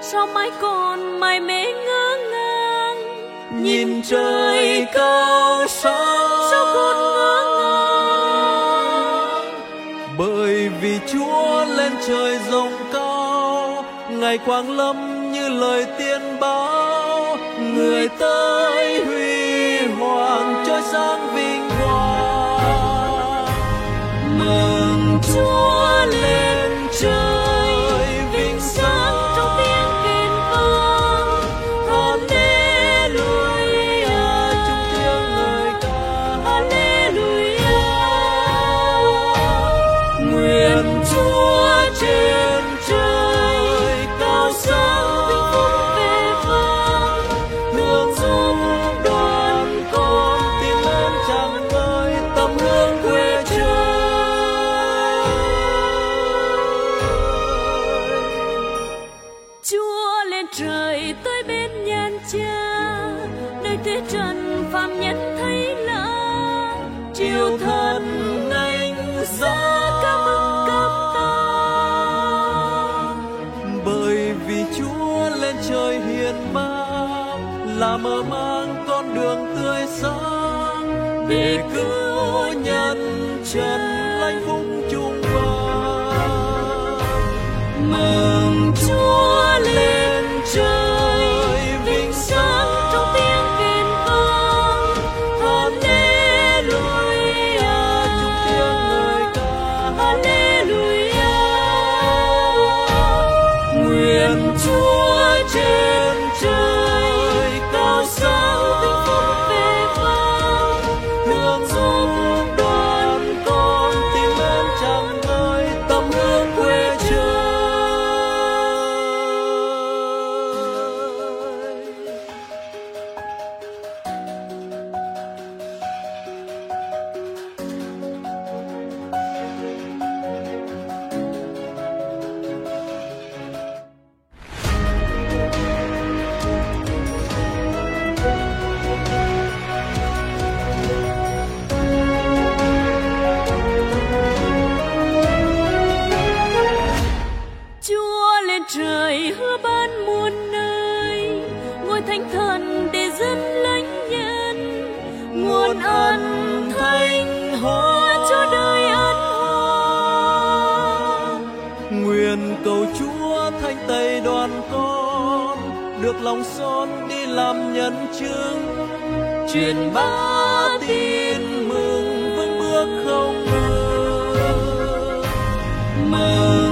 sao mãi còn mải mê ngỡ ngàng, nhìn trời cao sao còn ngỡ ngàng. Bởi vì Chúa lên trời rộng cao, Ngài quang lâm như lời tiên báo, người tới huy hoàng chói sáng vinh quang. Mừng Chúa lên trời, vinh sáng Trong tiếng kèn vang, Hallelujah, chúng tiếng ngợi ca Hallelujah. nguyện Chúa trên trời cao sáng Vinh phúc về vang, hương dung đoàn con tin lên tràn ngời tấm hương quê trời. Chúa lên trời tới bên nhan cha, nơi thế trần phàm nhân thấy lạ. Chiều thần anh giá Ca mừng cấp ta, bởi vì Chúa lên trời hiền mang, là mở mang con đường tươi sáng để cứu nhân trần lãnh phúc chung vang. Mừng Chúa lên trời, vinh sáng trong tiếng kèn vang, Hallelujah, chúng tiếng ngợi ca Hallelujah. nguyện Chúa trên trời cao sáng Vinh phúc về vang, hương dung đoàn con tin lên tràn ngời tấm hương quê trời. Chúa lên trời hứa ban muôn nơi, ngôi thánh thần để dân lãnh nhận nguồn ân Thanh hóa cho đời ân hòa. nguyện cầu Chúa thanh tẩy đoàn con, được lòng son đi làm nhân chứng, truyền bá tin mừng vững bước không ngừng. Mừng